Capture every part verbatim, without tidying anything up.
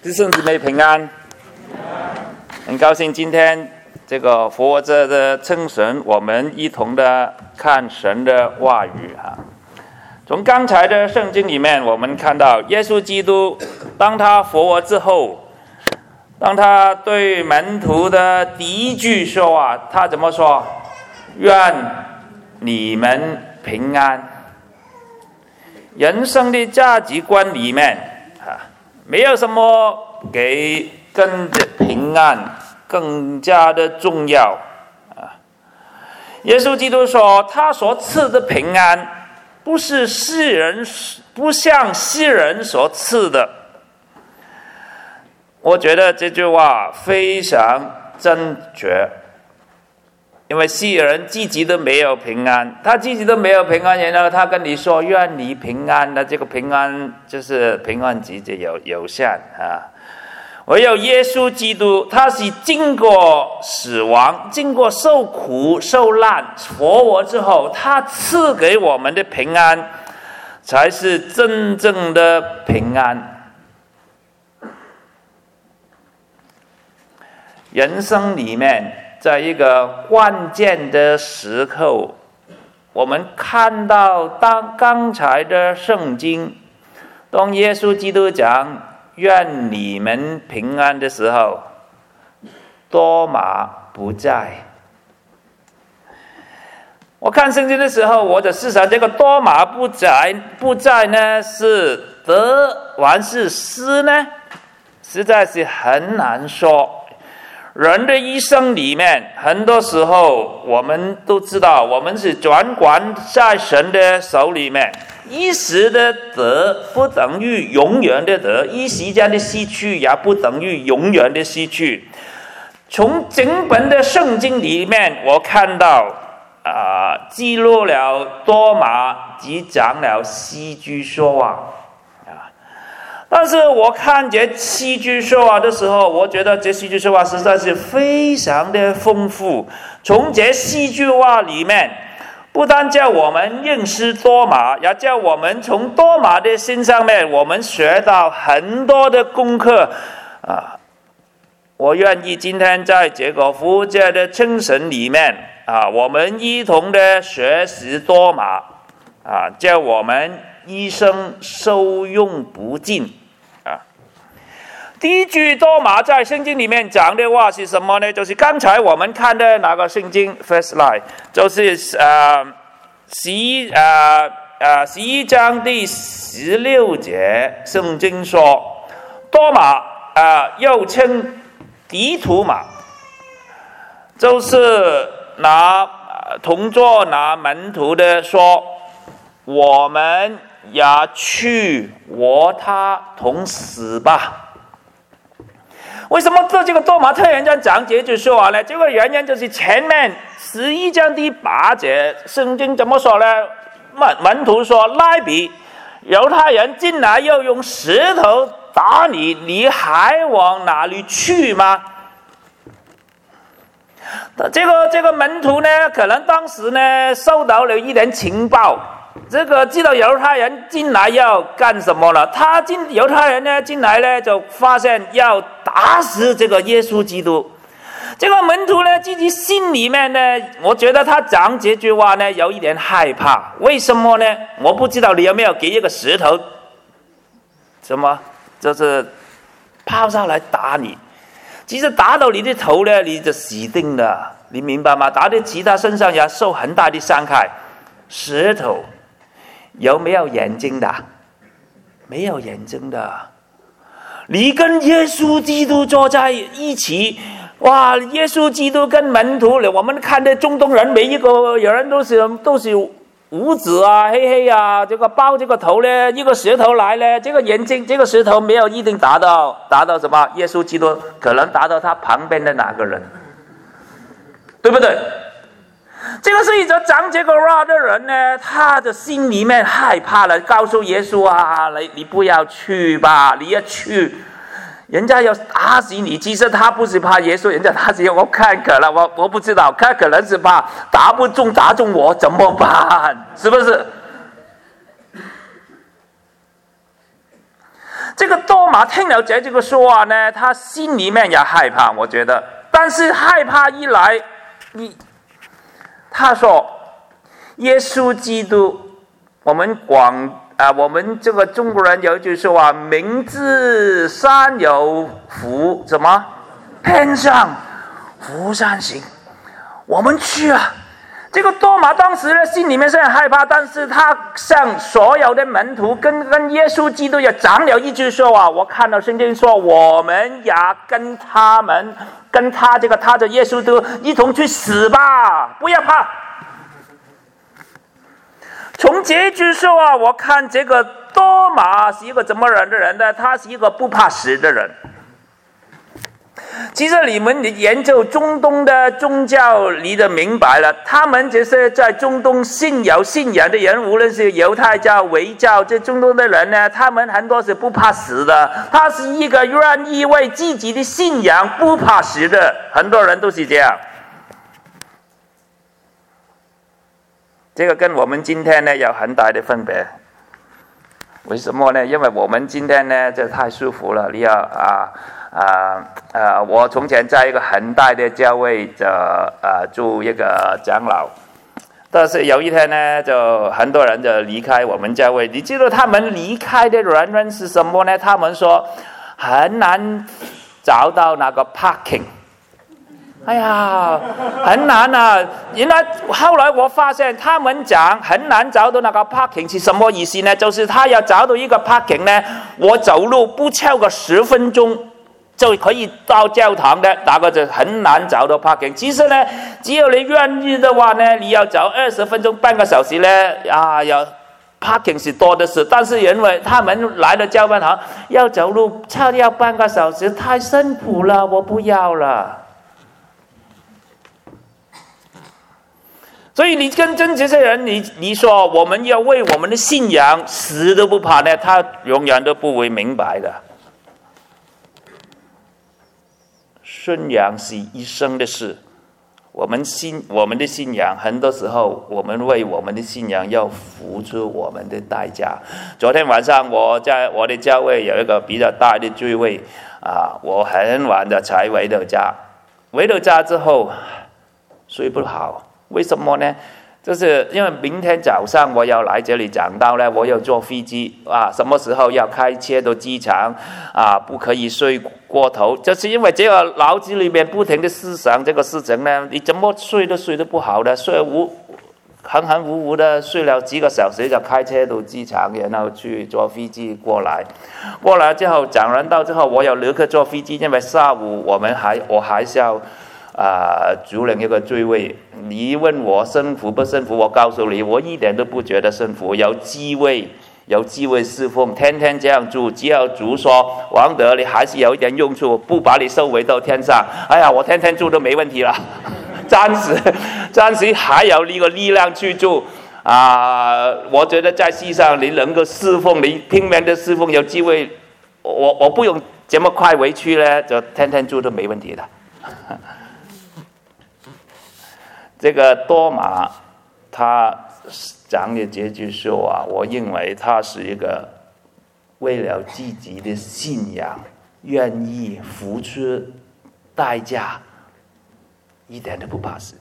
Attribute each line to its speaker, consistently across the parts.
Speaker 1: 弟兄姊妹平安，很高兴今天这个复活节的称神，我们一同的看神的话语啊。从刚才的圣经里面，我们看到耶稣基督，当他复活之后，当他对门徒的第一句说话，他怎么说？愿你们平安。人生的价值观里面啊，没有什么给跟着平安更加的重要啊。耶稣基督说，他所赐的平安，不是世人，不像世人所赐的。我觉得这句话非常正确。因为世人自己都没有平安，他自己都没有平安，然后他跟你说愿你平安，那这个平安就是平安极其有有限啊。唯有耶稣基督，他是经过死亡、经过受苦、受难、复活之后，他赐给我们的平安，才是真正的平安。人生里面，在一个关键的时刻，我们看到当刚才的圣经，当耶稣基督讲愿你们平安的时候，多马不在。我看圣经的时候，我的思想，这个多马不在不在呢，是得还是失呢？实在是很难说。人的一生里面，很多时候我们都知道，我们是掌管在神的手里面。一时的得不等于永远的得，一时间的失去也不等于永远的失去。从整本的圣经里面，我看到啊、呃，记录了多马只讲了四句说话。但是我看这四句说话的时候，我觉得这四句说话实在是非常的丰富。从这四句话里面，不但叫我们认识多马，也叫我们从多马的身上面，我们学到很多的功课啊。我愿意今天在这个复活节的称神里面啊，我们一同的学习多马啊，叫我们一生受用不尽。第一句多马在圣经里面讲的话是什么呢？就是刚才我们看的那个圣经 first line， 就是呃十一呃呃十一章第十六节，圣经说多马呃又称低土马，就是拿同作拿门徒的说，我们也去和他同死吧。为什么这个多马特人家讲这句说话呢？这个原因就是前面十一章第八节，圣经怎么说呢？门门徒说：“拉比，犹太人进来要用石头打你，你还往哪里去吗？”这个这个门徒呢，可能当时呢收到了一点情报。这个知道犹太人进来要干什么了？他进犹太人呢进来呢，就发现要打死这个耶稣基督。这个门徒呢自己心里面呢，我觉得他讲这句话呢有一点害怕。为什么呢？我不知道你有没有给一个石头，什么就是抛上来打你。其实打到你的头呢，你就死定了，你明白吗？打在其他身上也受很大的伤害。石头有没有眼睛的？没有眼睛的。你跟耶稣基督坐在一起，哇！耶稣基督跟门徒，我们看的中东人，每一个人都是都是胡子啊、黑黑啊，这个包这个头呢，一个石头来呢，这个眼睛这个石头没有一定达到达到什么？耶稣基督可能达到他旁边的哪个人，对不对？这个是一个讲这个话的人呢，他的心里面害怕了，告诉耶稣啊，你你不要去吧，你要去，人家要打死你。其实他不是怕耶稣，人家打死我看可能我我不知道，他可能是怕打不中打中我怎么办？是不是？ 这个多马听了这这个说话呢，他心里面也害怕，我觉得。但是害怕一来，你他说，耶稣基督，我们广啊，我们这个中国人有一句说话，明知山有虎，什么偏向虎山行，我们去啊。这个多马当时呢，心里面是很害怕，但是他向所有的门徒跟跟耶稣基督也讲了一句说话，我看到圣经说，我们也跟他们跟他这个他的耶稣基督一同去死吧，不要怕。从这句说话，我看这个多马是一个怎么人的人呢？他是一个不怕死的人。其实你们研究中东的宗教，你就明白了，他们这些在中东信有信仰的人，无论是犹太教、维教，这中东的人呢，他们很多是不怕死的。他是一个愿意为自己的信仰不怕死的，很多人都是这样。这个跟我们今天呢有很大的分别。为什么呢？因为我们今天呢，这太舒服了，你要啊。啊呃，我从前在一个很大的教会的呃做一个长老，但是有一天呢，就很多人就离开我们教会。你知道他们离开的原因是什么呢？他们说很难找到那个 parking。哎呀，很难啊！原来后来我发现，他们讲很难找到那个 parking 是什么意思呢？就是他要找到一个 parking 呢，我走路不超过十分钟就可以到教堂的，那个就很难找到 parking。其实呢，只有你愿意的话呢，你要走二十分钟、半个小时呢，啊，要 parking 是多的是。但是因为他们来了教堂要走路差要半个小时，太辛苦了，我不要了。所以你跟真这些人，你你说我们要为我们的信仰死都不怕呢，他永远都不会明白的。信仰是一生的事，我们信我们的信仰，很多时候我们为我们的信仰要付出我们的代价。昨天晚上我在我的教会有一个比较大的聚会啊，我很晚的才回到家，回到家之后睡不好，为什么呢？就是因为明天早上我要来这里讲道呢，我要坐飞机啊，什么时候要开车到机场啊？不可以睡过头，就是因为这个脑子里面不停的思想这个事情呢，你怎么睡都睡得不好的，睡无含含糊糊的睡了几个小时就开车到机场，然后去坐飞机过来，过来之后讲完道之后，我要立刻坐飞机，因为下午我们还我还是要。啊、呃，主领一个聚会，你问我辛苦不辛苦？我告诉你，我一点都不觉得辛苦。有机会，有机会侍奉，天天这样做，只要主说王德，你还是有一点用处，不把你收回到天上。哎呀，我天天做都没问题了，暂时暂时还有那个力量去做啊、呃！我觉得在世上你能够侍奉，你拼命的侍奉，有机会，我我不用这么快回去呢，就天天做都没问题的。这个多马他讲的这句说话，我认为他是一个为了自己的信仰愿意付出代价，一点都不怕死。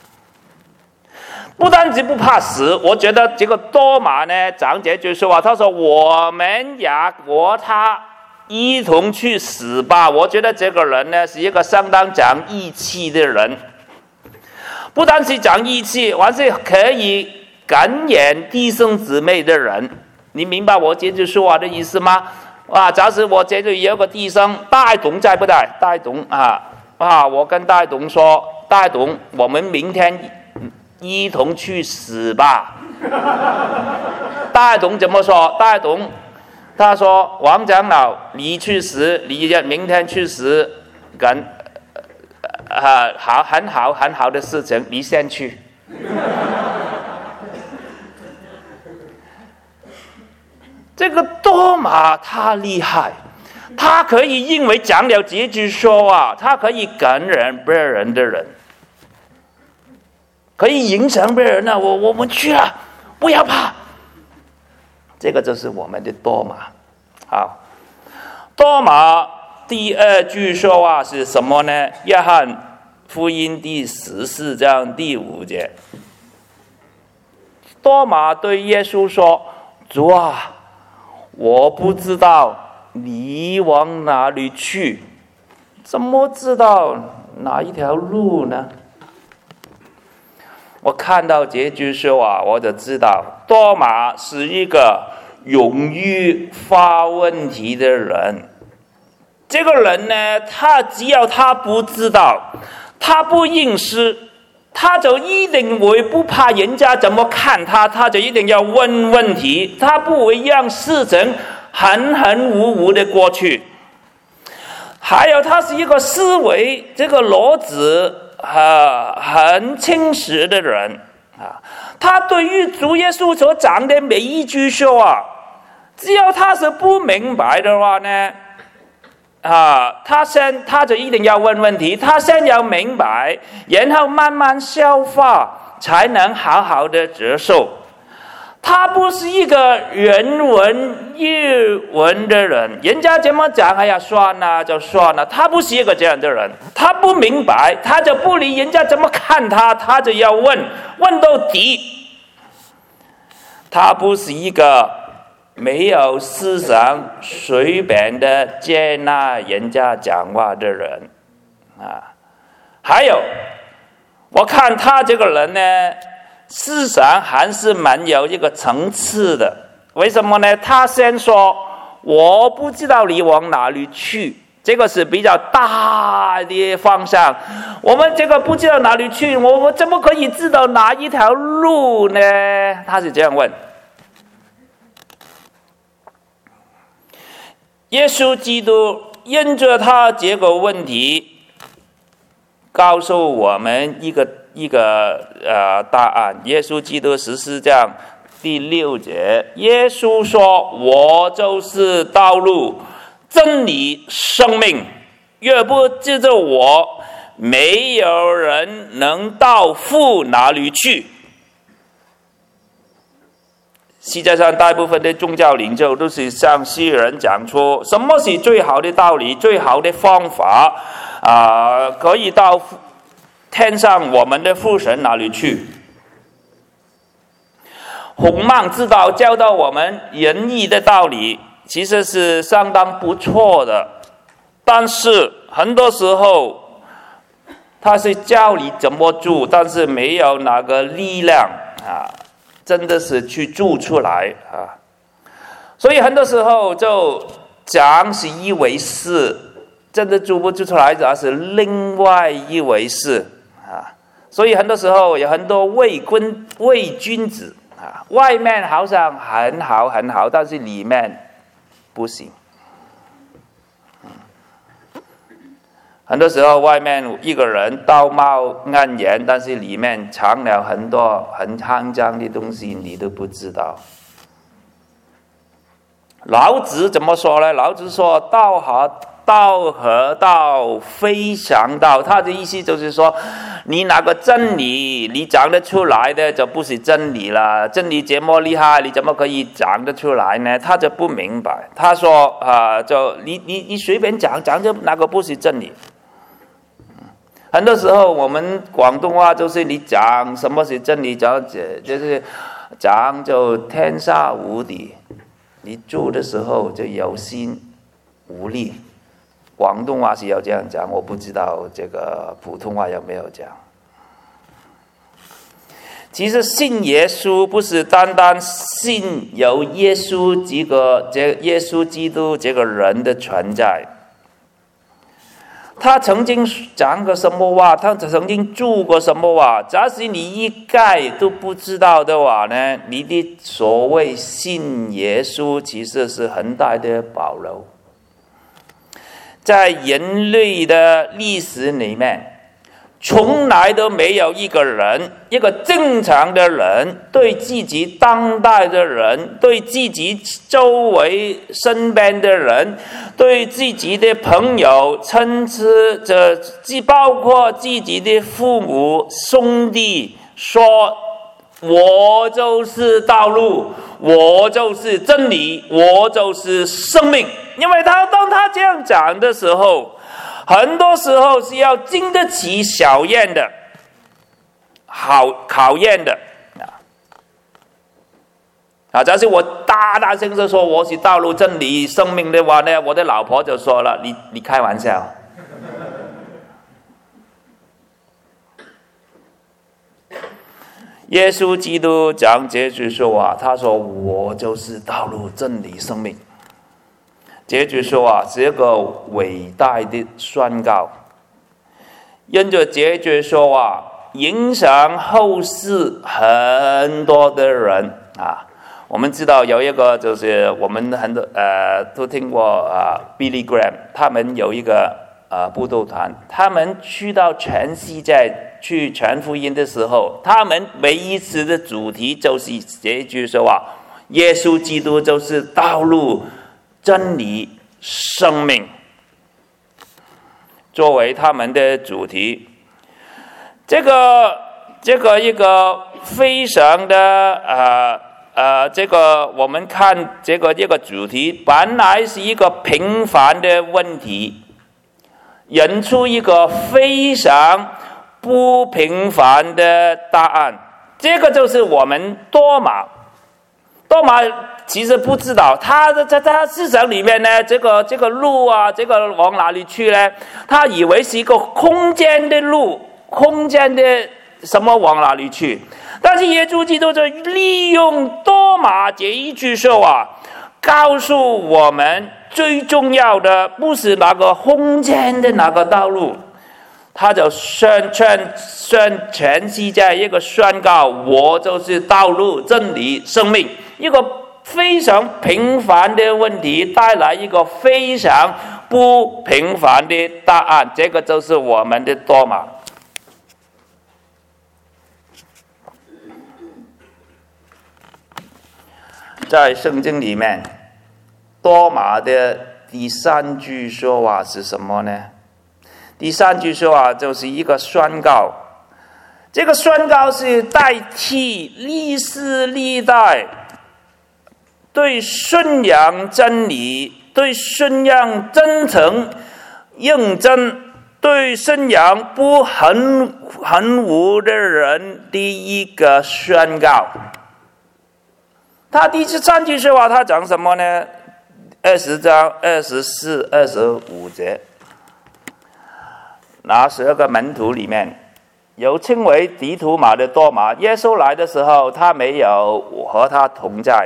Speaker 1: 不单止不怕死，我觉得这个多马呢讲这句说话，他说我们也和他一同去死吧。我觉得这个人呢是一个相当讲义气的人。不单是讲义气，还是可以感染弟兄姊妹的人。你明白我这句说话的意思吗？啊，假使我这里有个弟兄，大董在不在？大董啊啊！我跟大董说，大董，我们明天一同去死吧。大董怎么说？大董他说：“王长老，你去死，你明天去死，跟。”啊，好，很好，很好的事情，你先去。这个多马他厉害，他可以因为讲了这句说话，他可以感染别人的人，可以影响别人啊！我我们去了，不要怕。这个就是我们的多马。好， 多马第二句说话是什么呢？约翰福音第十四章第五节，多马对耶稣说：“主啊，我不知道你往哪里去，怎么知道哪一条路呢？”我看到这句说话，我就知道多马是一个勇于发问题的人。这个人呢，他只要他不知道，他不认识，他就一定会不怕人家怎么看他，他就一定要问问题，他不会让事情含含糊糊的过去。还有他是一个思维这个逻辑呃很清晰的人啊，他对于主耶稣所讲的每一句说话，只要他是不明白的话呢，啊，他先他就一定要问问题，他先要明白，然后慢慢消化，才能好好的接受。他不是一个人文日文的人，人家怎么讲，哎呀，算了就算了。他不是一个这样的人，他不明白，他就不理人家怎么看他，他就要问，问到底。他不是一个没有思想、随便的接纳人家讲话的人啊。还有，我看他这个人呢，思想还是蛮有一个层次的。为什么呢？他先说我不知道你往哪里去，这个是比较大的方向。我们这个不知道哪里去，我们怎么可以知道哪一条路呢？他是这样问。耶稣基督因着他这个问题，告诉我们一个一个呃答案。耶稣基督十四章第六节，耶稣说：“我就是道路、真理、生命，若不借着我，没有人能到父哪里去。”世界上大部分的宗教领袖都是向世人讲出什么是最好的道理、最好的方法啊、呃，可以到天上我们的父神哪里去。洪孟之道教导我们仁义的道理，其实是相当不错的，但是很多时候他是教你怎么做，但是没有那个力量啊，真的是去做出来啊。所以很多时候就讲是一回事，真的做不做出来则是另外一回事啊。所以很多时候有很多伪君伪君子啊，外面好像很好很好，但是里面不行。很多时候外面一个人道貌岸然，但是里面藏了很多很肮脏的东西，你都不知道。老子怎么说呢？老子说道和道和道非常道，他的意思就是说，你那个真理你讲得出来的就不是真理了，真理这么厉害，你怎么可以讲得出来呢？他就不明白。他说啊、呃，就你你你随便讲讲，就那个不是真理。很多时候我们广东话就是你讲什么是真理，讲就是讲就天下无敌，你做的时候就有心无力。广东话是要这样讲，我不知道这个普通话有没有讲。其实信耶稣不是单单信有耶稣这个这耶稣基督这个人的存在，他曾经讲过什么话，他曾经做过什么话，假使你一概都不知道的话呢，你的所谓信耶稣其实是很大的保留。在人类的历史里面，从来都没有一个人，一个正常的人，对自己当代的人，对自己周围身边的人，对自己的朋友、亲戚，这既包括自己的父母、兄弟，说我就是道路，我就是真理，我就是生命。 因为他当他这样讲的时候，很多时候是要经得起考验的，好考验的啊！假设我大大声声说我是道路、真理、生命的话呢，我的老婆就说了：“你你开玩笑。”耶稣基督讲这句说话，他说：“我就是道路、真理、生命。”这句说话是一个伟大的宣告，因着这句说话影响后世很多的人啊。我们知道有一个就是我们很多呃都听过啊 Billy Graham， 他们有一个呃布道团，他们去到全世界去传福音的时候，他们每一次的主题就是这句说话：耶稣基督就是道路、真理、生命，作为他们的主题。这个这个一个非常的呃呃，这个我们看这个这个主题，本来是一个平凡的问题，引出一个非常不平凡的答案。这个就是我们多马。多马其实不知道，他在他思想里面呢，这个这个路啊，这个往哪里去呢？他以为是一个空间的路，空间的什么往哪里去？但是耶稣基督就利用多马这一句说话，告诉我们最重要的不是那个空间的那个道路，他就宣宣宣全世界一个宣告：我就是道路、真理、生命。一个非常平凡的问题带来一个非常不平凡的答案，这个就是我们的多马。在圣经里面，多马的第三句说话是什么呢？第三句说话就是一个宣告，这个宣告是代替历世历代对信仰真理、对信仰真诚认真、对信仰不含含糊的人的一个宣告。他第三句说话，他讲什么呢？二十章二十四、二十五节，那十二个门徒里面，有称为迪图马的多马。耶稣来的时候，他没有和他同在。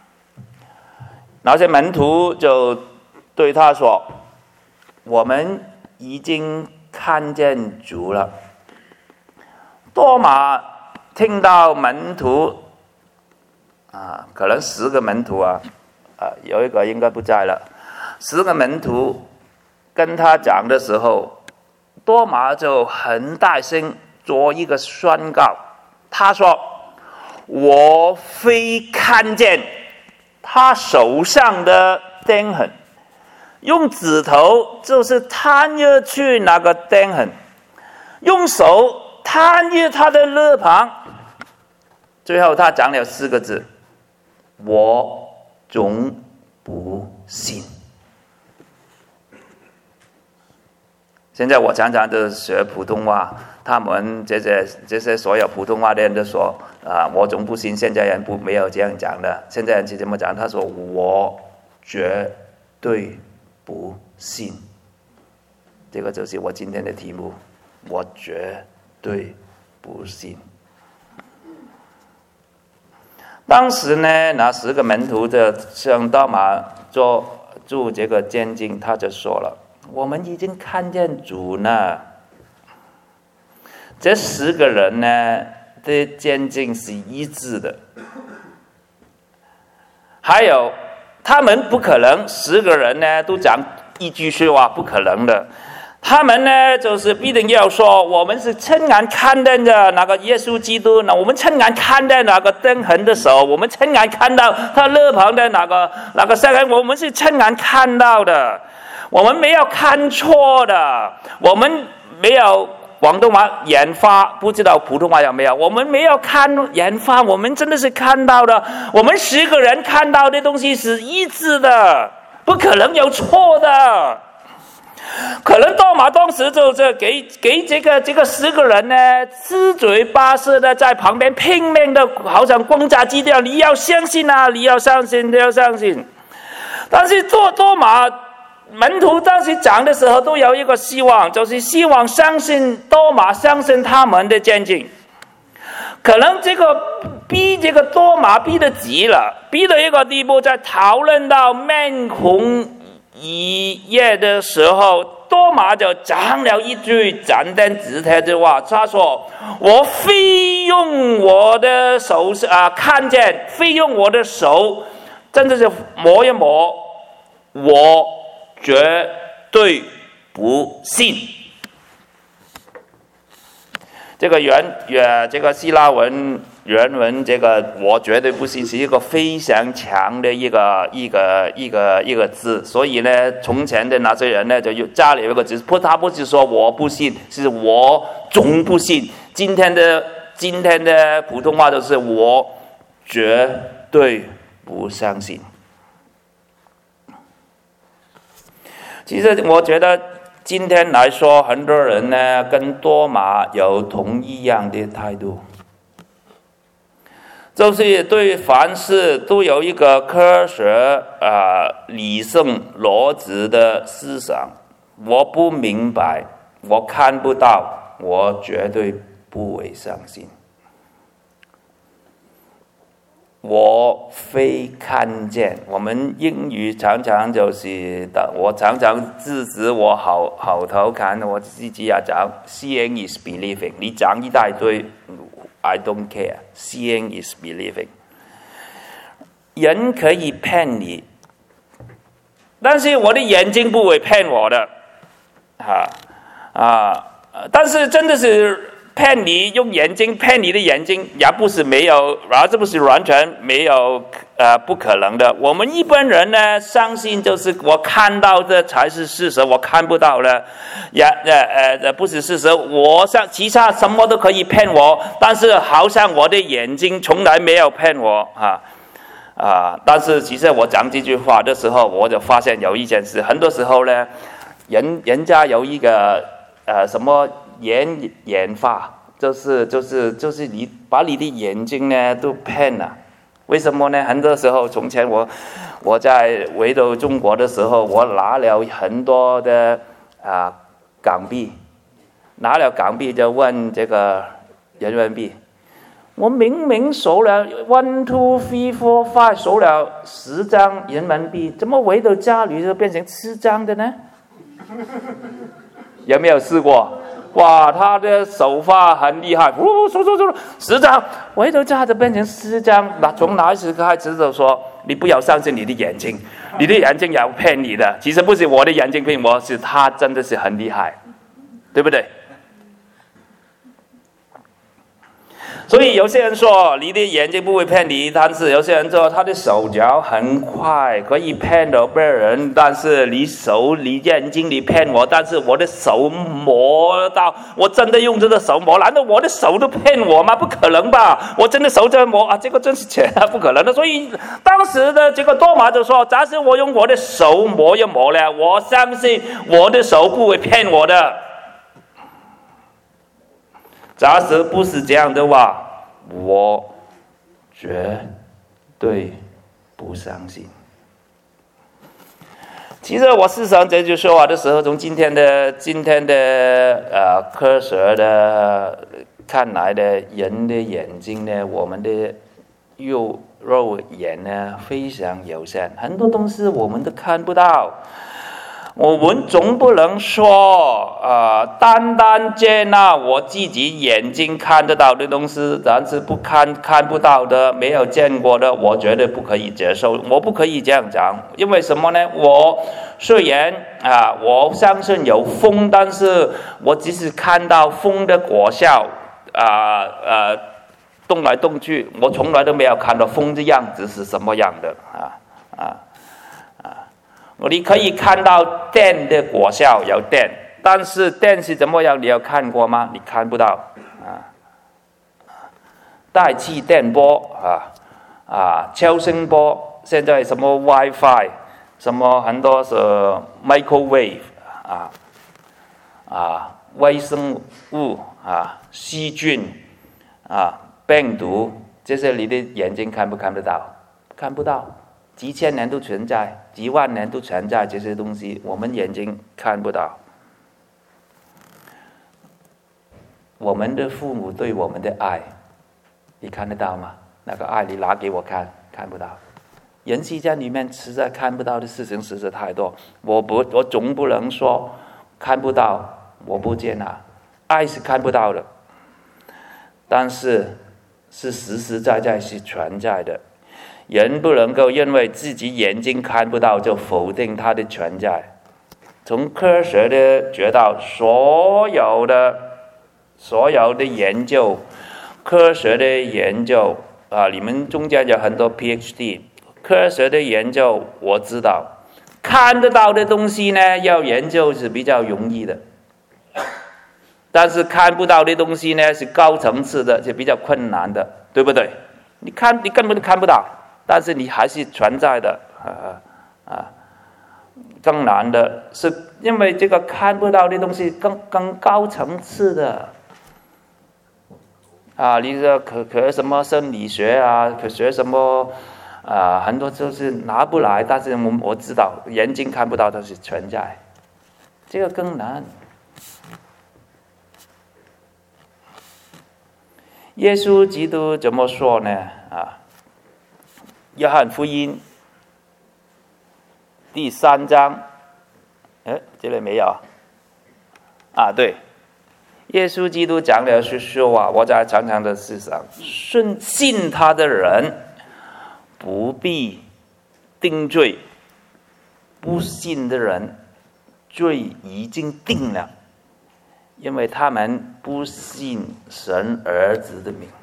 Speaker 1: 那些门徒就对他说：“我们已经看见主了。”多马听到门徒啊，可能十个门徒啊，啊，有一个应该不在了。十个门徒跟他讲的时候，多马就很大声做一个宣告，他说：“我非看见他手上的钉痕，用指头就是探入去那个钉痕，用手探入他的肋旁。”最后他讲了四个字：“我总不信。”现在我常常都学普通话，他们这些这些所有普通话的人都说啊，我总不信。现在人不没有这样讲的，现在人是怎么讲？他说我绝对不信。这个就是我今天的题目，我绝对不信。当时呢，那十个门徒就向多马做做这个见证，他就说了：“我们已经看见主呢。”这十个人呢的见证是一致的。还有，他们不可能十个人呢都讲一句说话，不可能的。他们呢，就是必定要说，我们是亲眼看见的那个耶稣基督呢，我们亲眼看见那个钉痕的手，我们亲眼看到他肋旁的那个那个伤痕，我们是亲眼看到的，我们没有看错的，我们没有广东话研发，不知道普通话有没有？我们没有看研发，我们真的是看到的，我们十个人看到的东西是一致的。 不可能有错的。可能多马当时就是给给这个这个十个人呢，七嘴八舌的在旁边拼命的，好像轰炸机这样，你要相信啊，你要相信，你要相信。但是做多马门徒当时讲的时候，都有一个希望，就是希望相信多马，相信他们的见证。可能这个逼这个多马逼得急了，逼到一个地步，在讨论到面红一夜的时候，多马就讲了一句简单直接的话，他说：“我非用我的手啊看见，非用我的手，真的是摸一摸，我绝对不信。”这个原原这个希腊文原文，这个我绝对不信是一个非常强的一个一个一个一个字，所以呢，从前的那些人呢，就加了一个字，不，他不是说我不信，是我总不信。今天的今天的普通话就是我绝对不相信。其实我觉得今天来说，很多人呢跟多马有同一样的态度，就是对凡事都有一个科学啊、呃、理性逻辑的思想。我不明白，我看不到，我绝对不会相信。我非看见，我们英语常常就是的，我常常制止我好好头看，我自己也讲 ，seeing is believing。你讲一大堆 ，I don't care。seeing is believing。人可以骗你，但是我的眼睛不会骗我的，啊啊！但是真的是。骗你用眼睛骗你的眼睛，也不是没有，然后这不是完全没有呃不可能的。我们一般人呢，相信就是我看到的才是事实，我看不到的，也呃呃不是事实。我像其他什么都可以骗我，但是好像我的眼睛从来没有骗我啊啊！但是其实我讲这句话的时候，我就发现有一件事，很多时候呢，人人家有一个呃什么。眼眼法就是就是就是你把你的眼睛呢都骗了，为什么呢？很多时候，从前我我在回到中国的时候，我拿了很多的啊港币，拿了港币就问这个人民币，我明明数了 one two three four five 数了十张人民币，怎么回到家里就变成四张的呢？有没有试过？哇，他的手法很厉害，呜，数数数，十张，回头家就变成四张。那从哪时开始就说，你不要相信你的眼睛，你的眼睛要骗你的。其实不是我的眼睛骗我，是他真的是很厉害，对不对？所以有些人说你的眼睛不会骗你，但是有些人说他的手脚很快，可以骗到别人，但是你手你眼睛你骗我，但是我的手摸到，我真的用这个手摸，难道我的手都骗我吗？不可能吧，我真的手在摸啊，这个真是钱啊，不可能的。所以当时的这个多马就说，假使我用我的手摸一摸了，我相信我的手不会骗我的。假使不是这样的话，我绝对不相信。其实我思想这句说话的时候，从今天的今天的呃科学的看来的，人的眼睛呢，我们的肉肉眼呢非常有限，很多东西我们都看不到。我们总不能说呃单单接纳我自己眼睛看得到的东西，但是不看看不到的没有见过的，我绝对不可以接受。我不可以这样讲，因为什么呢？我虽然啊、呃、我相信有风，但是我只是看到风的果效啊 呃, 呃动来动去，我从来都没有看到风的样子是什么样的啊啊你可以看到电的果效有电，但是电是怎么样？你有看过吗？你看不到啊。带气电波啊啊，超声波，现在什么 WiFi 什么很多是 microwave 啊啊微生物啊细菌啊病毒，这些你的眼睛看不看得到？看不到，几千年都存在，几万年都存在，这些东西我们眼睛看不到。我们的父母对我们的爱，你看得到吗？那个爱你拿给我看，看不到。人世间里面实在看不到的事情实在太多，我不，我总不能说看不到，我不接纳。爱是看不到的，但是是实实在在是存在的。人不能够因为自己眼睛看不到就否定它的存在。从科学的角度，所有的所有的研究，科学的研究啊，你们中间有很多 P H D， 科学的研究我知道，看得到的东西呢，要研究是比较容易的，但是看不到的东西呢，是高层次的，是比较困难的，对不对？你看，你根本看不到。但是你还是存在的，啊啊，更难的是因为这个看不到的东西更更高层次的，啊，你说可可什么生理学啊，可学什么啊，很多就是拿不来，但是我我知道眼睛看不到它是存在，这个更难。耶稣基督怎么说呢？啊？约翰福音第三章，哎，这里没有啊？对，耶稣基督讲的是说啊，我在常常的思想，信信他的人不必定罪，不信的人罪已经定了，因为他们不信神儿子的名。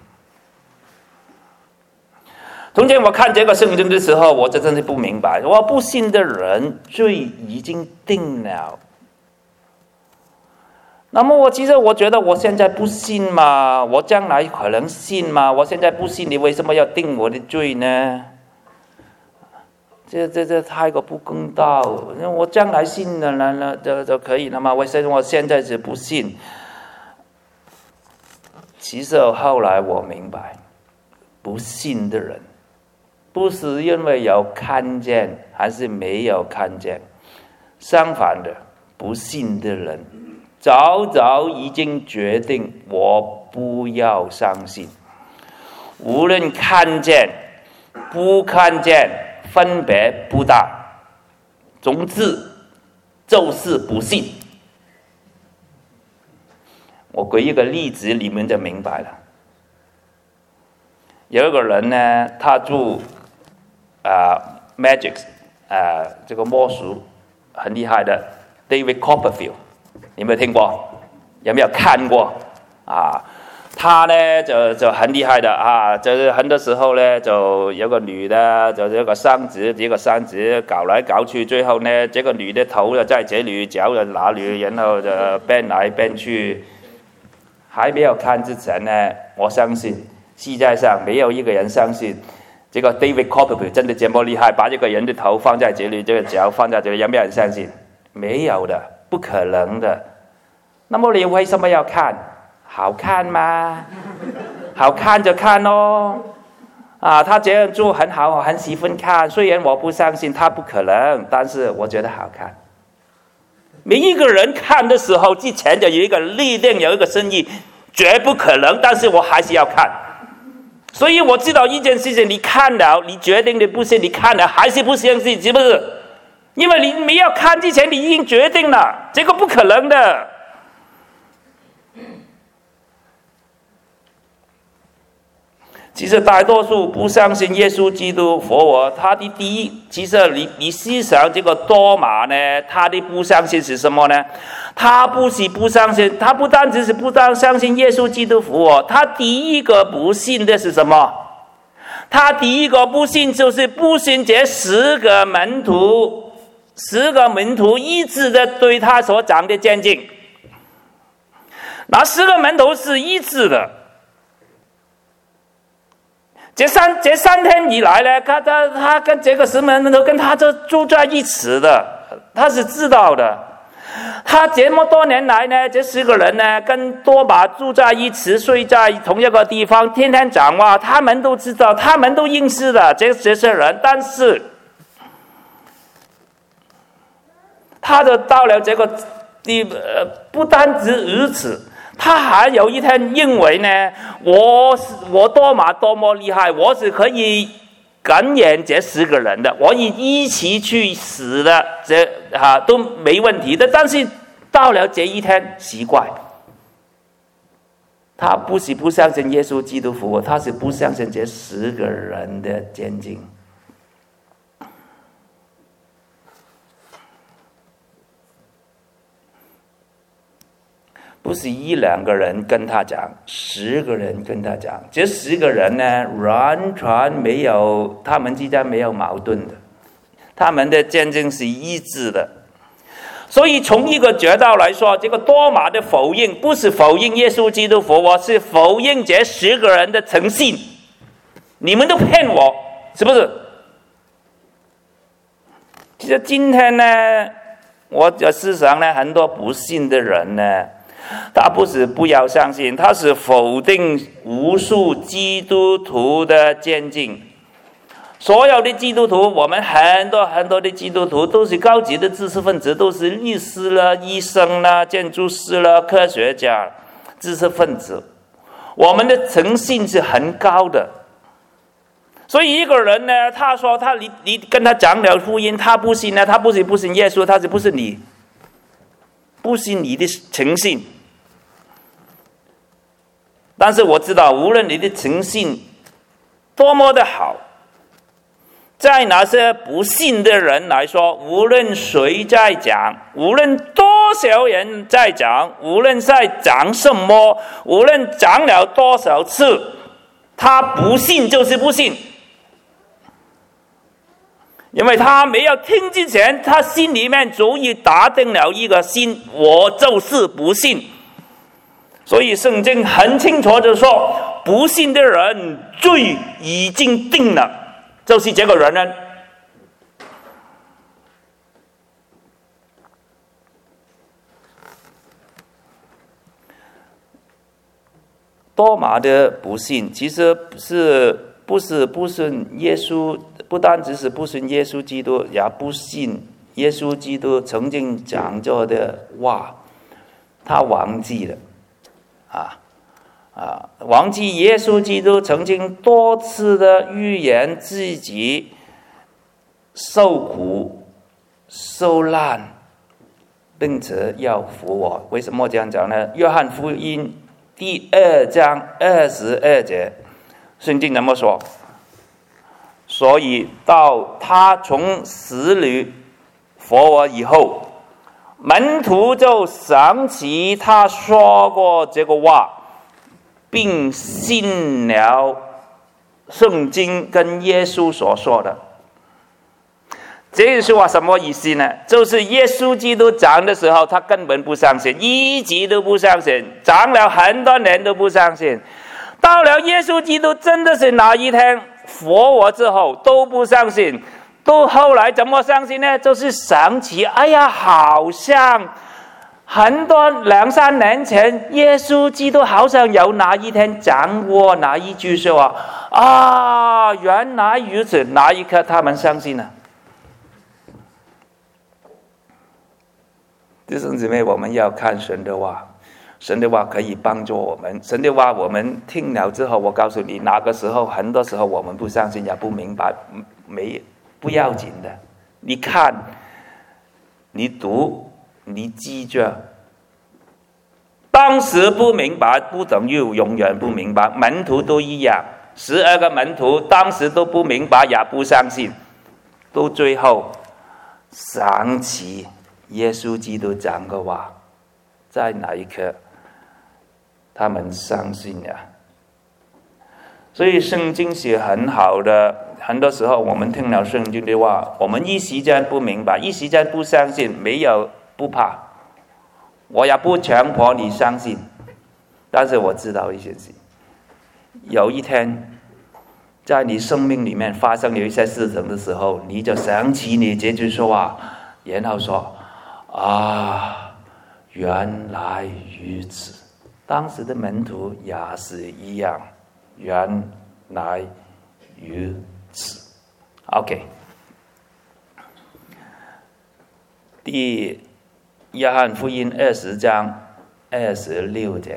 Speaker 1: 从前我看这个圣经的时候，我真的是不明白，我不信的人罪已经定了。那么我其实我觉得我现在不信嘛，我将来可能信嘛，我现在不信，你为什么要定我的罪呢？这这这太过不公道，我将来信了呢就就可以了嘛，为什么我现在是不信？其实后来我明白，不信的人不是因为有看见还是没有看见，相反的，不信的人早早已经决定我不要相信，无论看见不看见分别不大，总之就是不信。我举一个例子，你们就明白了。有一个人呢，他住啊、呃、magic 啊、呃、这个魔术很厉害的 David Copperfield， 你有没有听过？有没有看过啊？他呢就就很厉害的啊，就是很多时候呢，就有个女的，就有个双子，这个双子搞来搞去，最后呢，这个女的头就在这里，脚在哪里，然后就变来变去。还没有看之前呢，我相信世界上没有一个人相信这个 David Copperfield 真的这么厉害，把这个人的头放在这里，这个脚放在这里，有没有人相信？没有的，不可能的。那么你为什么要看？好看吗？好看就看咯。啊，他这样做很好，我很喜欢看。虽然我不相信他不可能，但是我觉得好看。每一个人看的时候之前就有一个力量，有一个声音，绝不可能，但是我还是要看。所以我知道一件事情，你看了，你决定你不信，你看了还是不相信，是不是？因为你没有看之前，你已经决定了，这个不可能的。其实大多数不相信耶稣基督复活，他的第一，其实你你思想这个多马呢，他的不相信是什么呢？他不是不相信，他不单只是不当相信耶稣基督复活，他第一个不信的是什么？他第一个不信就是不信这十个门徒，十个门徒一致的对他所讲的见证，那十个门徒是一致的。 这三这三天以来呢，他他他跟这个石门都跟他就住在一起的，他是知道的。他这么多年来呢，这十个人呢，跟多马住在一起，睡在同一个地方，天天讲话，他们都知道，他们都认识的这这些人。但是，他就到了这个地，呃，不单只如此，他还有一天认为呢，我我多马多么厉害，我是可以感染这十个人的，我以一起去死的，这啊都没问题的。但是到了这一天，奇怪，他不是不相信耶稣基督复活，他是不相信这十个人的见证。不是一两个人跟他讲，十个人跟他讲，这十个人呢，完全没有，他们之间没有矛盾的，他们的见证是一致的。所以从一个角度来说，这个多马的否认不是否认耶稣基督复活，是否认这十个人的诚信。你们都骗我，是不是？其实今天呢，我的思想呢，很多不信的人呢，他不是不要相信，他是否定无数基督徒的见证。所有的基督徒，我们很多很多的基督徒都是高级的知识分子，都是律师了、医生了、建筑师了、科学家、知识分子，我们的诚信是很高的。所以一个人呢，他说他你你跟他讲了福音，他不信呢，他不是不信耶稣，他是不是你不信你的诚信。但是我知道，无论你的诚信多么的好，在那些不信的人来说，无论谁在讲，无论多少人在讲，无论在讲什么，无论讲了多少次，他不信就是不信。因为他没有听之前，他心里面早已打定了一个心，我就是不信。所以圣经很清楚的说，不信的人罪已经定了，就是这个人呢。多马的不信，其实是不是不信耶稣，不单只是不信耶稣基督，也不信耶稣基督曾经讲过的话，他忘记了。啊啊！忘记耶稣基督曾经多次的预言自己受苦、受难，并且要复活。为什么这样讲呢？约翰福音第二章二十二节，圣经怎么说？所以到他从死里复活以后，门徒就想起他说过这个话，并信了圣经跟耶稣所说的。这句话什么意思呢？就是耶稣基督讲的时候，他根本不相信，一直都不相信，讲了很多年都不相信。到了耶稣基督真的是哪一天复活之后，都不相信。都后来怎么相信呢？就是想起，哎呀，好像很多两三年前，耶稣基督好像有哪一天讲过哪一句说话啊，原来如此，那一刻他们相信了。弟兄姊妹，我们要看神的话，神的话可以帮助我们。神的话我们听了之后，我告诉你，哪个时候，很多时候我们不相信也不明白，没不要紧的。你看，你读，你记着。当时不明白，不等于永远不明白。门徒都一样，十二个门徒当时都不明白，也不相信，到最后想起耶稣基督讲的话，在那一刻，他们相信了。所以圣经是很好的，很多时候我们听了圣经的话，我们一时间不明白，一时间不相信，没有不怕，我也不强迫你相信。但是我知道一件事，有一天在你生命里面发生有一些事情的时候，你就想起你这句说话，然后说啊，原来如此。当时的门徒也是一样，原来如此。 OK， 第约翰福音二十章二十六节，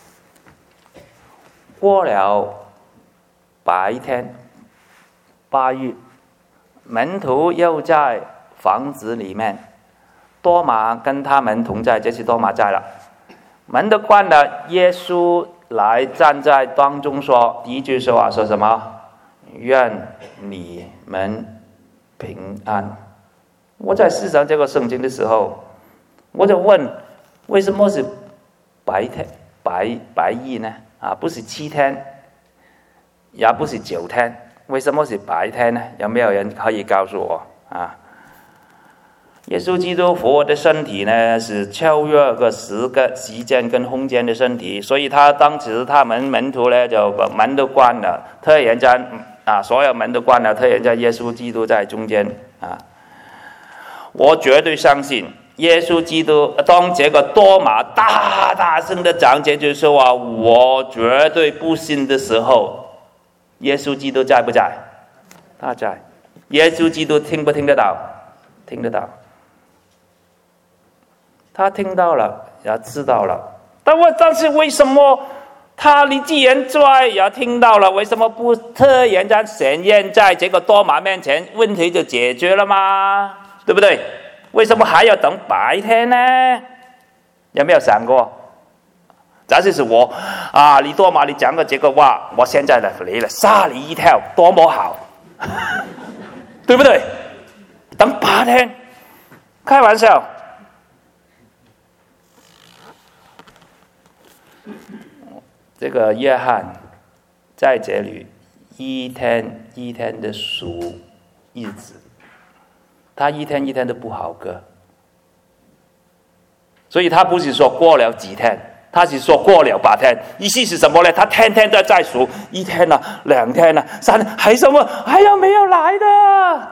Speaker 1: 过了白天八日，门徒又在房子里面，多马跟他们同在，这次多马在了。门都关了，耶稣来站在当中说，第一句说话说什么？愿你们平安。我在思想这个圣经的时候，我就问，为什么是白天白白日呢？啊，不是七天，也不是九天，为什么是白天呢？有没有人可以告诉我啊？耶稣基督复活的身体呢，是超越个时个时间跟空间的身体，所以他当时他们门徒呢就把门都关了，突然间啊，所有门都关了，突然间耶稣基督在中间啊。我绝对相信耶稣基督，当这个多马大大声的讲这句说话，我绝对不信的时候，耶稣基督在不在？他在。耶稣基督听不听得到？听得到。他听到了，也知道了。但我但是为什么他你既然在也听到了，为什么不突然间显现在这个多马面前，问题就解决了吗？对不对？为什么还要等白天呢？有没有想过？假设是我啊，你多马你讲的这个话，我现在来来了，吓你一跳，多么好，对不对？等白天，开玩笑。这个约翰在这里一天一天的数日子，他一天一天的不好过，所以他不是说过了几天，他是说过了八天。意思是什么呢？他天天都在数，一天了、啊、两天了、啊、三天，还什么还有没有来的？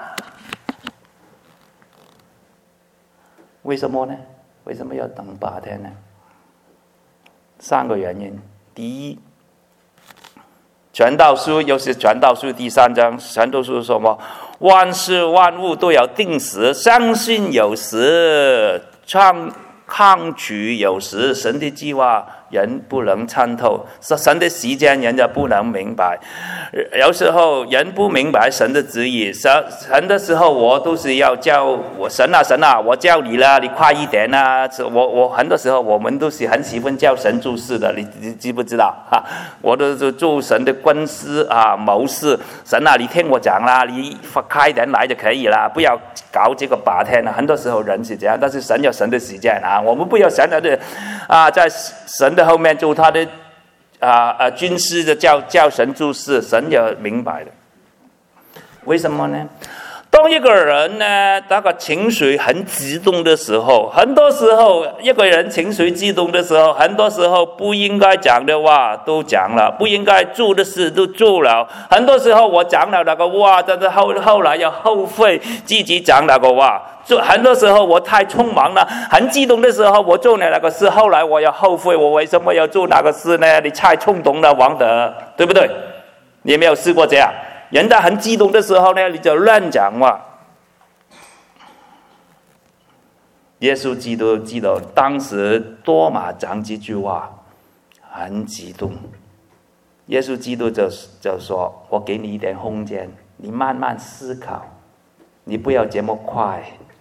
Speaker 1: 为什么呢？为什么要等八天呢？三个原因。第一，传道书又是传道书第三章，传道书说什么？万事万物都有定时，相信有时，抗抗拒有时，神的计划人不能参透，神的时间人就不能明白。有时候人不明白神的旨意，神神的时候我都是要叫我神啊神啊，我叫你了，你快一点啊！我我很多时候我们都是很喜欢叫神做事的，你你知不知道啊？我都是做神的官司啊谋士，神啊你听我讲啦，你快点来就可以了，不要搞这个八天了。很多时候人是这样，但是神有神的时间啊，我们不要想着的啊，在神的后面做他的。啊啊！军师的叫叫神做事，神也明白的。为什么呢？当一个人呢，那个情绪很激动的时候，很多时候一个人情绪激动的时候，很多时候不应该讲的话都讲了，不应该做的事都做了。很多时候我讲了那个话，但是后后来又后悔自己讲那个话。就很多时候我太匆忙了，很激动的时候我做了那个事，后来我要后悔，我为什么要做那个事呢？你太冲动了，王德，对不对？你有没有试过这样？人在很激动的时候呢，你就乱讲话。耶稣基督记得当时多马讲这句话很激动，耶稣基督就就说：“我给你一点空间，你慢慢思考，你不要这么快。”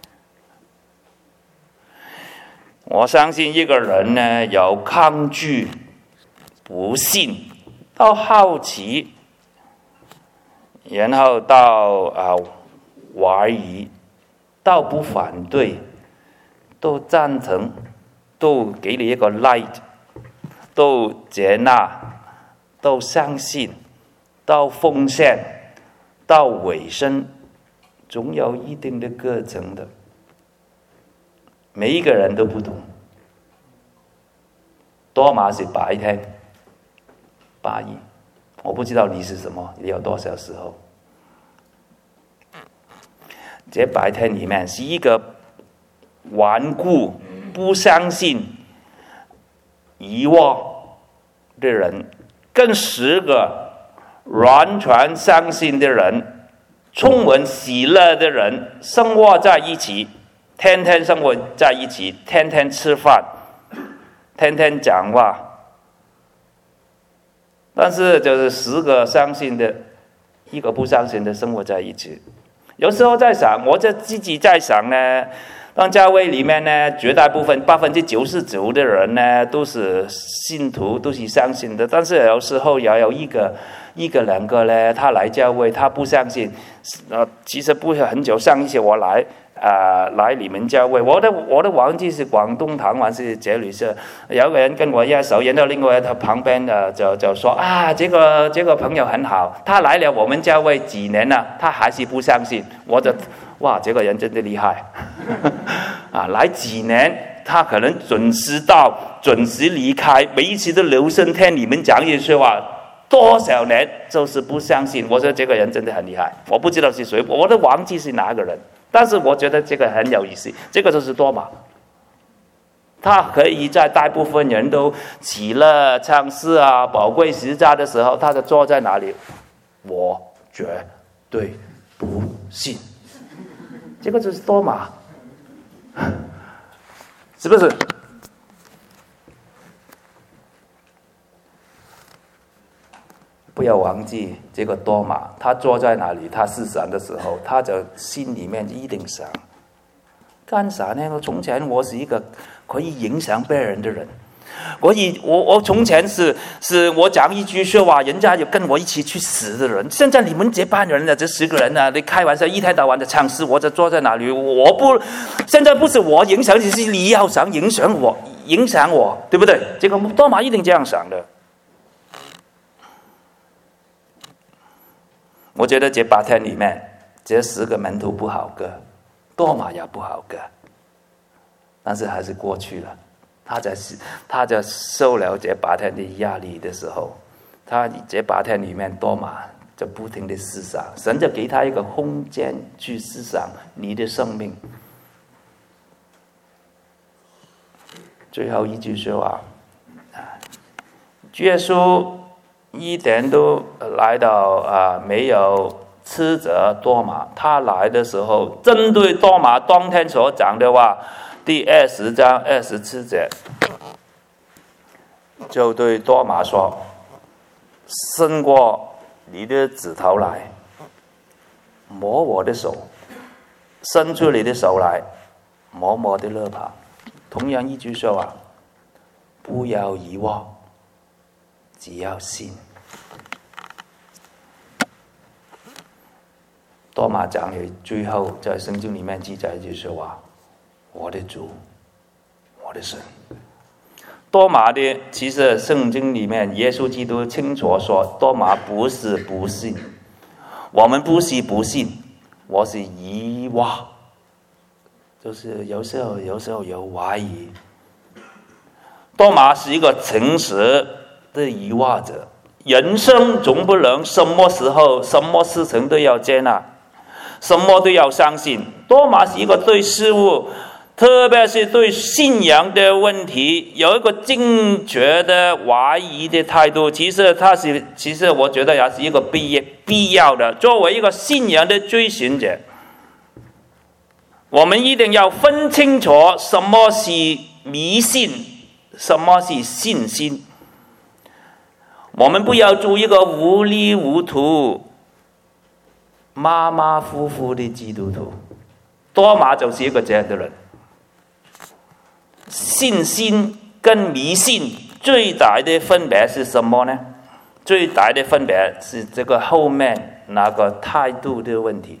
Speaker 1: 我相信一个人呢，有抗拒、不信，到好奇，然后到啊怀疑，到不反对，都赞成，都给你一个 light， 都接纳，都相信，到奉献，到尾声，总有一定的过程的。每一个人都不同。多马是白天，八日， 我不知道你是什么，你有多少时候？这白天里面是一个顽固、不相信、遗忘的人，跟十个完全相信的人、充满喜乐的人生活在一起，天天生活在一起，天天吃饭，天天讲话。但是就是十个相信的，一个不相信的生活在一起。有时候在想，我就自己在想呢，当教会里面呢，绝大部分百分之九十九的人呢，都是信徒，都是相信的。但是有时候也有一个、一个两个呢，他来教会，他不相信。呃，其实不是很久，上一次我来。啊、呃，来你们教会，我的我的忘记是广东堂还是这里是有个人跟我一手，然后另外他旁边的就就说啊，这个这个朋友很好，他来了我们教会几年了，他还是不相信。我的哇，这个人真的厉害啊！来几年，他可能准时到，准时离开，每一次都留声听你们讲一句话。多少年就是不相信。我说这个人真的很厉害，我不知道是谁，我都忘记是哪个人。但是我觉得这个很有意思，这个就是多马，他可以在大部分人都喜乐唱诗啊、宝贵时价的时候，他就坐在那里，我绝对不信。这个就是多马，是不是？不要忘记这个多马，他坐在那里，他思想的时候，他就心里面一定想，干啥呢？我从前我是一个可以影响别人的人，我以我我从前是是我讲一句说话，人家就跟我一起去死的人。现在你们这班人呢，这十个人呢，你开玩笑，一天到晚的唱诗，我就坐在那里，我不，现在不是我影响你，是你要想影响我，影响我，对不对？这个多马一定这样想的。我觉得这八天里面，这十个门徒不好过，多马也不好过，但是还是过去了。他在他在受了这八天的压力的时候，他这八天里面，多马就不停的思想，神就给他一个空间去思想你的生命。最后一句说话，耶稣一点都来到啊、呃，没有斥责多马。他来的时候，针对多马当天所讲的话，第二十章二十七节，就对多马说：“伸过你的指头来，摸我的手；伸出你的手来，摸我的肋旁。”同样一句说话，不要遗忘，只要信。多马讲了最后在圣经里面记载一句说话：“我的主，我的神。”多马的其实圣经里面耶稣基督清楚说，多马不是不信，我们不是不信，我是疑惑，就是有时候有时候有怀疑。多马是一个诚实的疑惑者，人生总不能什么时候什么事情都要接纳，什么都要相信。多马是一个对事物，特别是对信仰的问题，有一个正确的怀疑的态度。其实他是，其实我觉得也是一个必必要的。作为一个信仰的追寻者，我们一定要分清楚什么是迷信，什么是信心。我们不要做一个糊里糊涂、马马虎虎的基督徒。多马就是一个这样的人。信心跟迷信最大的分别是什么呢？最大的分别是这个后面那个态度的问题。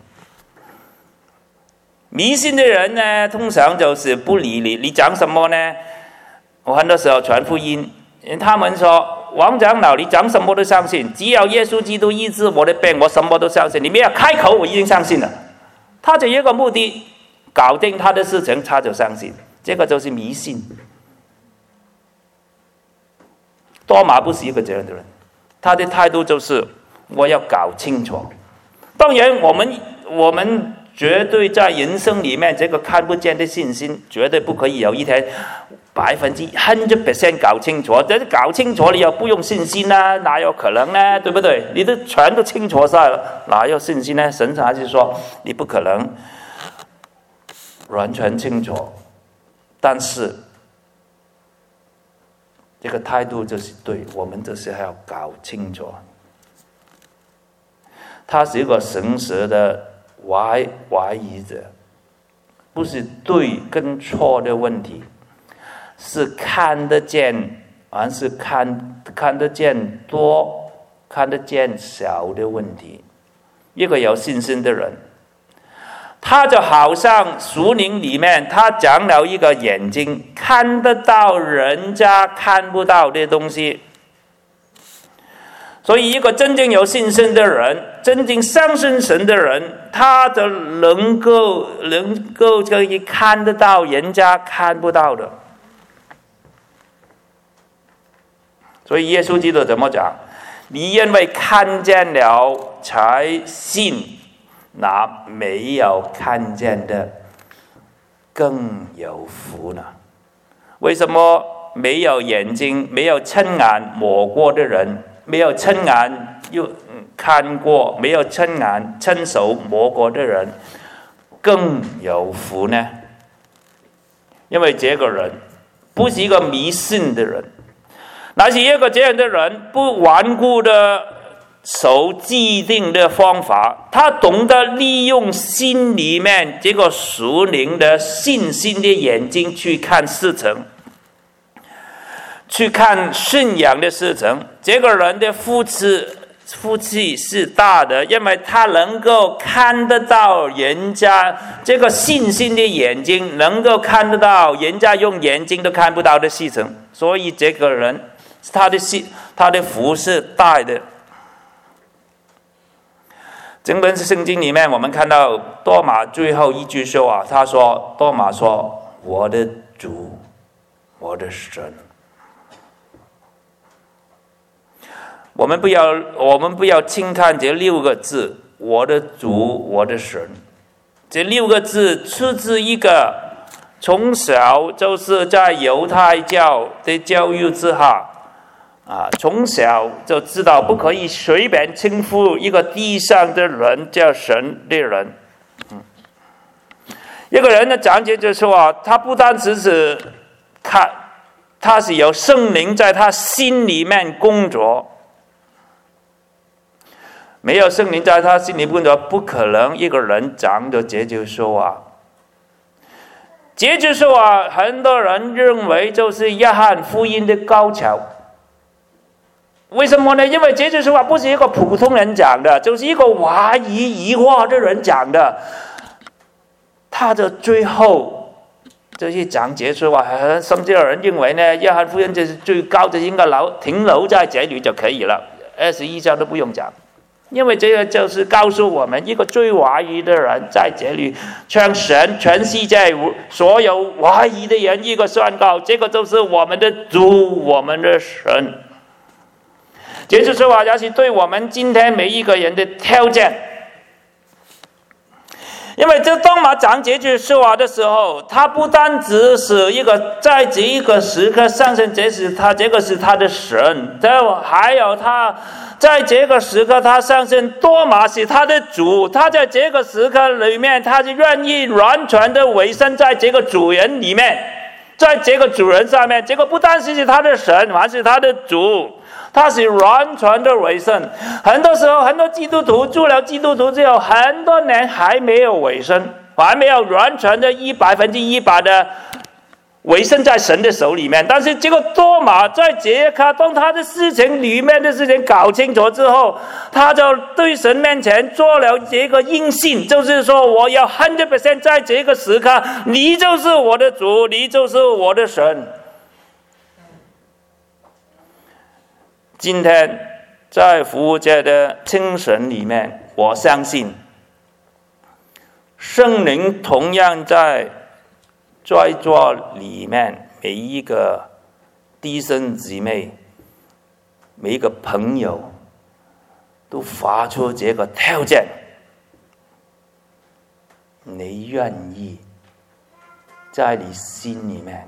Speaker 1: 迷信的人呢，通常就是不理你，你讲什么呢？我很多时候传福音，他们说王长老，你讲什么都相信，只要耶稣基督医治我的病，我什么都相信。你们要开口，我一定相信了。他就一个目的，搞定他的事情，他就相信。这个就是迷信。多马不是一个这样的人， 他的态度就是我要搞清楚。当然我们我们绝对在人生里面，这个看不见的信心绝对不可以有一天百分之一百 percent 搞清楚。这搞清楚你又不用信心啊，哪有可能呢？对不对？你都全都清楚晒了，哪有信心呢？神还是说你不可能完全清楚，但是这个态度就是对，我们就是要搞清楚。他是一个诚实的怀怀疑者，不是对跟错的问题，是看得见还是看看得见多看得见小的问题。一个有信心的人，他就好像树林里面他长了一个眼睛，看得到人家看不到的东西。所以一个真正有信心的人，真正相信神的人，他就能够能够可以看得到人家看不到的。所以耶稣基督怎么讲？你因为看见了才信，那没有看见的更有福呢？为什么没有眼睛没有亲眼摸过的人，没有亲眼又看过，没有亲眼亲手摸过的人更有福呢？因为这个人不是一个迷信的人，乃是一个这样的人不顽固的守既定的方法，他懂得利用心里面这个属灵的信心的眼睛去看事情，去看信仰的事情。这个人的福气福气是大的，因为他能够看得到人家这个信心的眼睛，能够看得到人家用眼睛都看不到的事情，所以这个人他的他的福是大的。整本圣经里面我们看到多马最后一句说啊，他说多马说我的主我的神。我们不要我们不要轻看这六个字，我的主我的神。这六个字出自一个从小就是在犹太教的教育之下啊，从小就知道不可以随便称呼一个地上的人叫神的人。嗯，一个人的讲解就说啊，他不单只是看，他是有圣灵在他心里面工作。没有圣灵在他心里工作，不可能一个人讲的这句说话。这句说话，很多人认为就是约翰福音的高潮。为什么呢？因为这句说话不是一个普通人讲的，就是一个怀疑疑惑的人讲的。他的最后这些讲这说话，甚至有人认为呢，约翰福音就是最高的，应该留停留在这里就可以了，二十一章都不用讲。因为这个就是告诉我们，一个最怀疑的人在这里向神全世界所有怀疑的人一个宣告，这个就是我们的主，我们的神。这句说话也是对我们今天每一个人的挑战。因为这当马讲这句说话的时候，他不单只是一个在这一个时刻上升，这是他这个是他的神，还有他在这个时刻他上升，多马是他的主，他在这个时刻里面，他是愿意完全的委身在这个主人里面，在这个主人上面，这个不单是他的神，还是他的主。他是完全的委身。很多时候很多基督徒做了基督徒之后很多年还没有委身，还没有完全的一百分之一百的委身在神的手里面。但是这个多马在这一刻，当他的事情里面的事情搞清楚之后，他就对神面前做了这个应信，就是说我要 百分之百 在这个时刻，你就是我的主，你就是我的神。今天在服务界的精神里面，我相信圣灵同样在在座里面每一个弟兄姊妹，每一个朋友， 都发出这个条件，你愿意在你心里面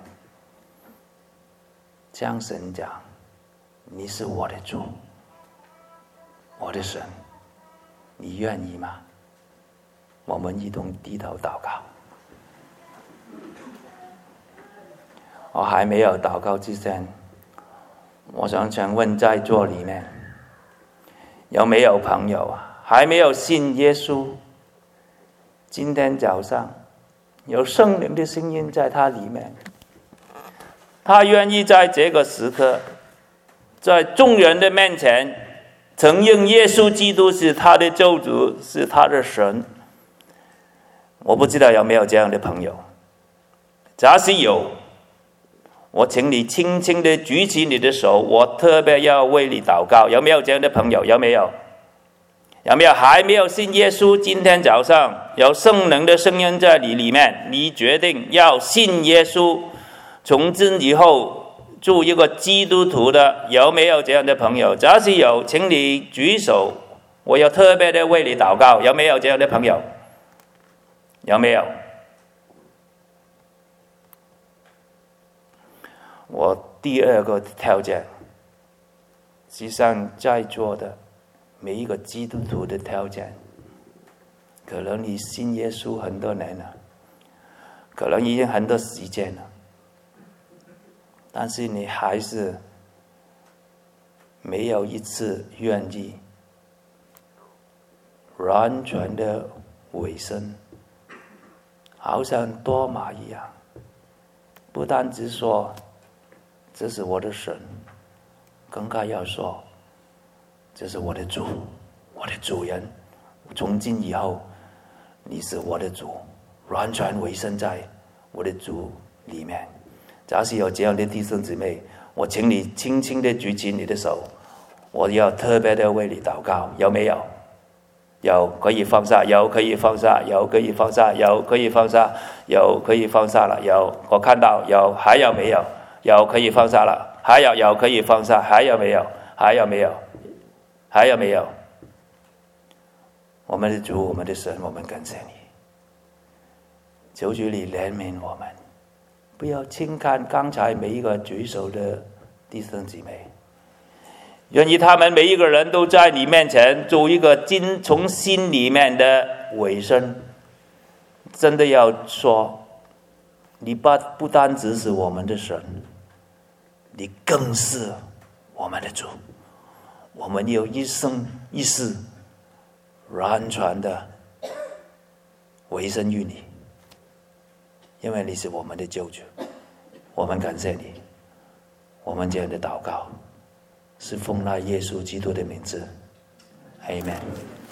Speaker 1: 向神讲，你是我的主，我的神，你愿意吗？我们一同低头祷告。我还没有祷告之前，我想请问在座里面有没有朋友啊还没有信耶稣，今天早上有圣灵的声音在他里面，他愿意在这个时刻在众人的面前承认耶稣基督是他的救主，是他的神。我不知道有没有这样的朋友，假使有，我请你轻轻地举起你的手，我特别要为你祷告。有没有这样的朋友？有没有？有没有还没有信耶稣？今天早上有圣灵的声音在你里面，你决定要信耶稣，从今以后做一个基督徒的，有没有这样的朋友？假使有，请你举手，我要特别的为你祷告。有没有这样的朋友？有没有？我第二个条件，实际上在座的每一个基督徒的条件，可能你信耶稣很多年了，可能已经很多时间了，但是你还是没有一次愿意完全的委身，好像多马一样，不单只说这是我的神，更加要说这是我的主，我的主人，从今以后你是我的主，完全委身在我的主里面。假使有这样的弟兄姊妹，我请你轻轻地举起你的手，我要特别的为你祷告。有没有？有，可以放下，有可以放下，有可以放下，有可以放下，有可以放下了，有，我看到有，还有没有？有可以放下了，还有有可以放下，还有没有？还有没有？还有没有？我们的主，我们的神，我们感谢你，求主你怜悯我们，不要轻看刚才每一个举手的弟兄姊妹，愿意他们每一个人都在你面前做一个心从心里面的委身。真的要说，你不不单只是我们的神，你更是我们的主。我们有一生一世完全的委身于你，因为你是我们的救主。我们感谢你，我们这样的祷告是奉那耶稣基督的名字， Amen。